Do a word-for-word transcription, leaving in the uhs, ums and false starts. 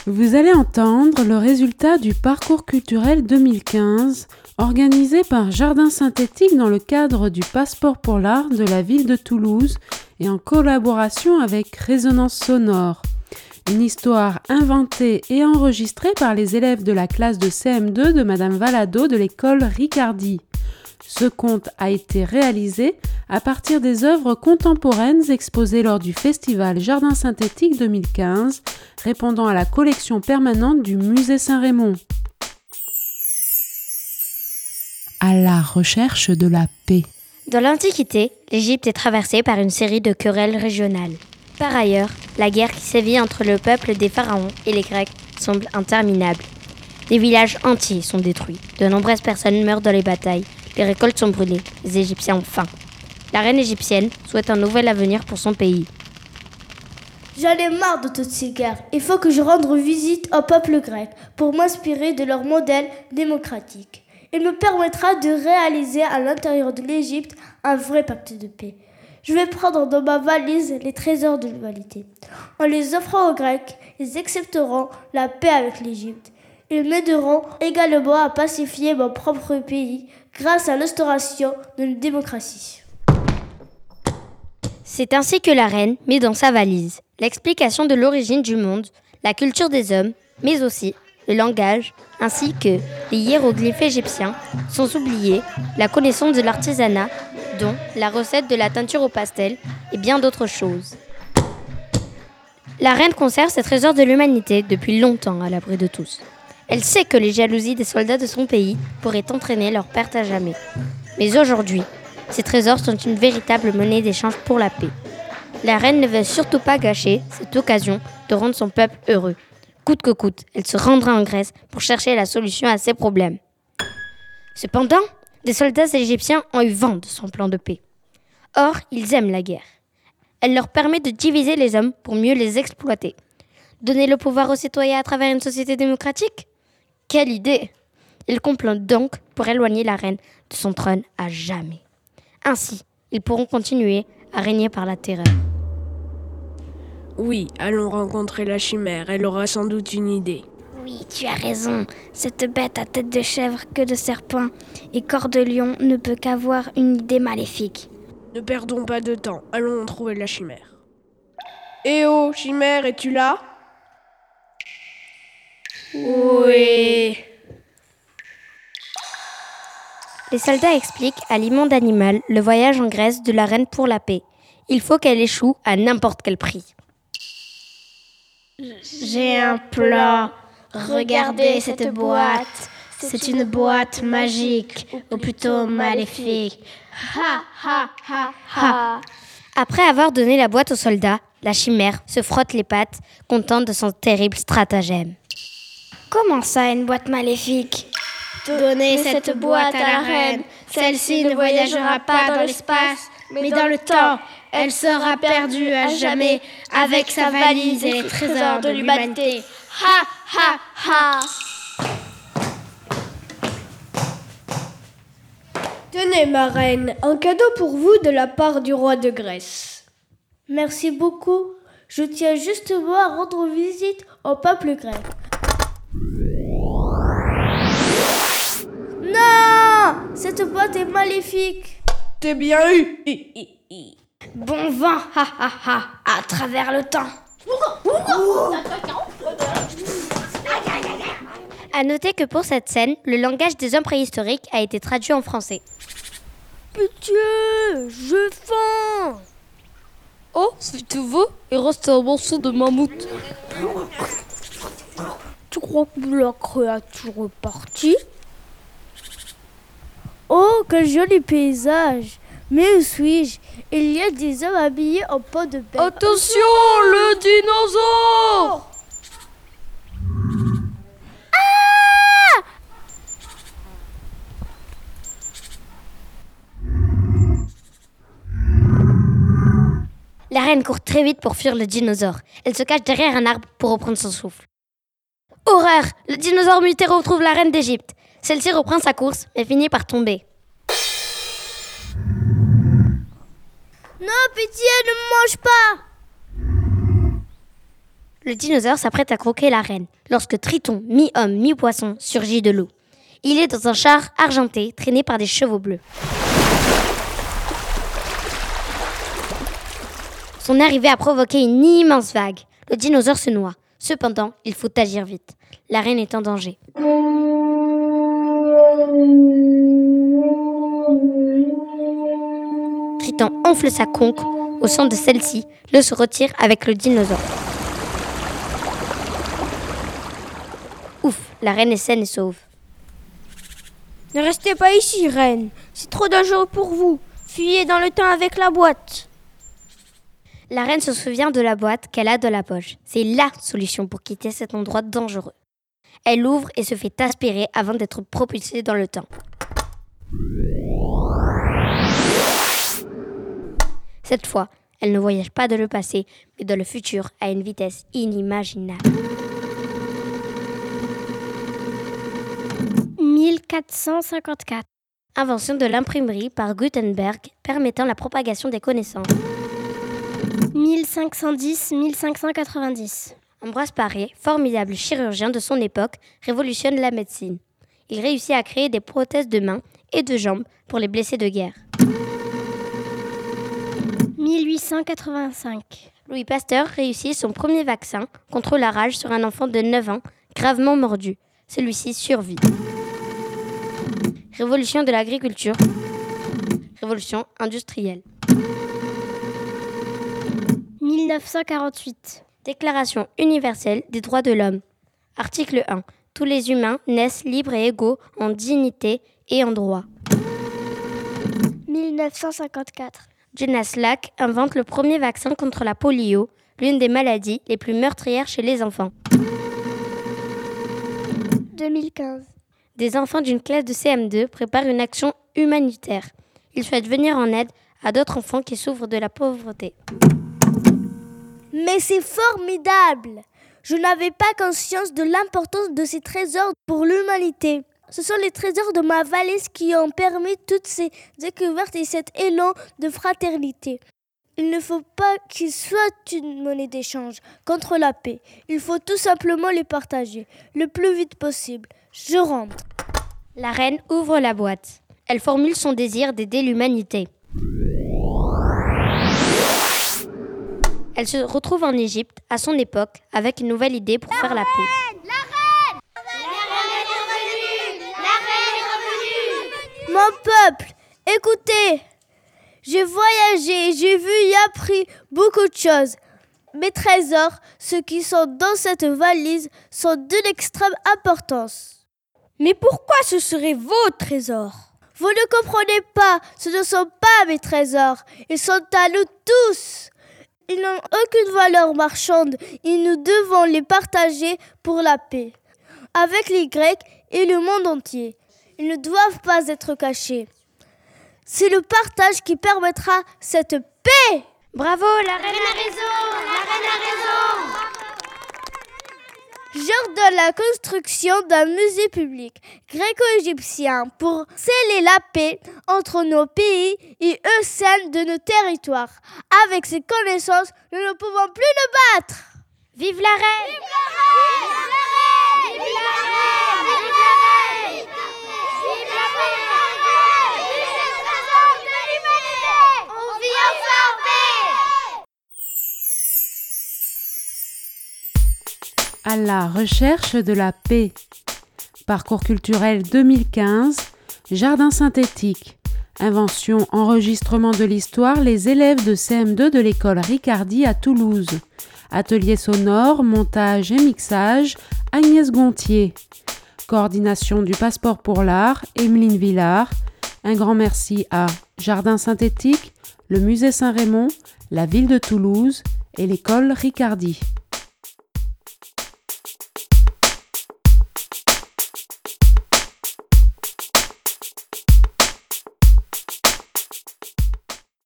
Vous allez entendre le résultat du parcours culturel deux mille quinze organisé par Jardin Synthétique dans le cadre du Passeport pour l'art de la ville de Toulouse et en collaboration avec Résonance Sonore. Une histoire inventée et enregistrée par les élèves de la classe de C M deux de Madame Valado de l'école Ricardi. Ce conte a été réalisé à partir des œuvres contemporaines exposées lors du festival Jardin Synthétique deux mille quinze, répondant à la collection permanente du musée Saint-Raymond. À la recherche de la paix. Dans l'Antiquité, l'Égypte est traversée par une série de querelles régionales. Par ailleurs, la guerre qui sévit entre le peuple des pharaons et les Grecs semble interminable. Des villages entiers sont détruits, de nombreuses personnes meurent dans les batailles, les récoltes sont brûlées, les Égyptiens ont faim. La reine égyptienne souhaite un nouvel avenir pour son pays. J'en ai marre de toutes ces guerres. Il faut que je rende visite au peuple grec pour m'inspirer de leur modèle démocratique. Il me permettra de réaliser à l'intérieur de l'Égypte un vrai pacte de paix. Je vais prendre dans ma valise les trésors de l'humanité. En les offrant aux Grecs, ils accepteront la paix avec l'Égypte. Ils m'aideront également à pacifier mon propre pays grâce à l'instauration d'une démocratie. C'est ainsi que la reine met dans sa valise l'explication de l'origine du monde, la culture des hommes, mais aussi le langage, ainsi que les hiéroglyphes égyptiens, sans oublier la connaissance de l'artisanat, dont la recette de la teinture au pastel et bien d'autres choses. La reine conserve ces trésors de l'humanité depuis longtemps à l'abri de tous. Elle sait que les jalousies des soldats de son pays pourraient entraîner leur perte à jamais. Mais aujourd'hui, ces trésors sont une véritable monnaie d'échange pour la paix. La reine ne veut surtout pas gâcher cette occasion de rendre son peuple heureux. Coûte que coûte, elle se rendra en Grèce pour chercher la solution à ses problèmes. Cependant, des soldats égyptiens ont eu vent de son plan de paix. Or, ils aiment la guerre. Elle leur permet de diviser les hommes pour mieux les exploiter. Donner le pouvoir aux citoyens à travers une société démocratique ? Quelle idée ! Ils complotent donc pour éloigner la reine de son trône à jamais. Ainsi, ils pourront continuer à régner par la terreur. Oui, allons rencontrer la chimère, elle aura sans doute une idée. Oui, tu as raison. Cette bête à tête de chèvre, queue de serpent et corps de lion ne peut qu'avoir une idée maléfique. Ne perdons pas de temps, allons trouver la chimère. Eh oh, chimère, es-tu là ? Oui. Les soldats expliquent à l'immonde animal le voyage en Grèce de la reine pour la paix. Il faut qu'elle échoue à n'importe quel prix. J'ai un plan. Regardez cette boîte. C'est une boîte magique, ou plutôt maléfique. Ha ha ha ha. Après avoir donné la boîte aux soldats, la chimère se frotte les pattes, contente de son terrible stratagème. Comment ça, une boîte maléfique ? Donnez cette boîte à la reine. Celle-ci ne voyagera pas dans l'espace, mais dans le temps. Elle sera perdue à jamais avec sa valise et les trésors de l'humanité. Ha ha ha. Tenez, ma reine, un cadeau pour vous de la part du roi de Grèce. Merci beaucoup. Je tiens justement à rendre visite au peuple grec. Non! Cette boîte est maléfique. T'es bien eu. Bon vent, ha ha ha, à travers le temps. À noter que pour cette scène, le langage des hommes préhistoriques a été traduit en français. Pitié, j'ai faim. Oh, si tu veux, il reste un morceau de mammouth. Tu crois que la créature est partie ? Oh, quel joli paysage! Mais où suis-je? Il y a des hommes habillés en peau de bête. Attention, le dinosaure! Ah! La reine court très vite pour fuir le dinosaure. Elle se cache derrière un arbre pour reprendre son souffle. Horreur! Le dinosaure muté retrouve la reine d'Égypte. Celle-ci reprend sa course, mais finit par tomber. Non, pitié, ne me mange pas! Le dinosaure s'apprête à croquer la reine lorsque Triton, mi-homme, mi-poisson, surgit de l'eau. Il est dans un char argenté traîné par des chevaux bleus. Son arrivée a provoqué une immense vague. Le dinosaure se noie. Cependant, il faut agir vite. La reine est en danger. Triton enfle sa conque. Au centre de celle-ci, l'eau se retire avec le dinosaure. Ouf, la reine est saine et sauve. Ne restez pas ici, reine. C'est trop dangereux pour vous. Fuyez dans le temps avec la boîte. La reine se souvient de la boîte qu'elle a dans la poche. C'est la solution pour quitter cet endroit dangereux. Elle l'ouvre et se fait aspirer avant d'être propulsée dans le temps. Cette fois, elle ne voyage pas dans le passé, mais dans le futur à une vitesse inimaginable. mille quatre cent cinquante-quatre. Invention de l'imprimerie par Gutenberg permettant la propagation des connaissances. mille cinq cent dix à mille cinq cent quatre-vingt-dix. Ambroise Paré, formidable chirurgien de son époque, révolutionne la médecine. Il réussit à créer des prothèses de mains et de jambes pour les blessés de guerre. mille huit cent quatre-vingt-cinq. Louis Pasteur réussit son premier vaccin contre la rage sur un enfant de neuf ans, gravement mordu. Celui-ci survit. Révolution de l'agriculture. Révolution industrielle. mille neuf cent quarante-huit. Déclaration universelle des droits de l'homme. Article un. Tous les humains naissent libres et égaux en dignité et en droit. mille neuf cent cinquante-quatre. Jonas Salk invente le premier vaccin contre la polio, l'une des maladies les plus meurtrières chez les enfants. deux mille quinze. Des enfants d'une classe de C M deux préparent une action humanitaire. Ils souhaitent venir en aide à d'autres enfants qui souffrent de la pauvreté. Mais c'est formidable! Je n'avais pas conscience de l'importance de ces trésors pour l'humanité. Ce sont les trésors de ma valise qui ont permis toutes ces découvertes et cet élan de fraternité. Il ne faut pas qu'ils soient une monnaie d'échange contre la paix. Il faut tout simplement les partager le plus vite possible. Je rentre. La reine ouvre la boîte. Elle formule son désir d'aider l'humanité. Elle se retrouve en Égypte, à son époque, avec une nouvelle idée pour faire la paix. La reine! La reine est revenue! La reine est revenue! Mon peuple, écoutez! J'ai voyagé, j'ai vu et appris beaucoup de choses. Mes trésors, ceux qui sont dans cette valise, sont d'une extrême importance. Mais pourquoi ce seraient vos trésors? Vous ne comprenez pas, ce ne sont pas mes trésors. Ils sont à nous tous. Ils n'ont aucune valeur marchande et nous devons les partager pour la paix. Avec les Grecs et le monde entier. Ils ne doivent pas être cachés. C'est le partage qui permettra cette paix. Bravo, la reine a raison! La reine a raison! J'ordonne la construction d'un musée public gréco-égyptien pour sceller la paix entre nos pays et eux celle de nos territoires. Avec ces connaissances, nous ne pouvons plus nous battre. Vive la reine! Vive la reine! Vive la reine! Vive la reine! Vive la reine! Vive la reine! Vive les trésors de l'humanité! On vit enfin en paix! À la recherche de la paix. Parcours culturel deux mille quinze, Jardin synthétique. Invention, enregistrement de l'histoire, les élèves de C M deux de l'école Ricardi à Toulouse. Atelier sonore, montage et mixage, Agnès Gontier. Coordination du Passeport pour l'Art, Emeline Villard. Un grand merci à Jardin synthétique, le Musée Saint-Raymond, la ville de Toulouse et l'école Ricardi.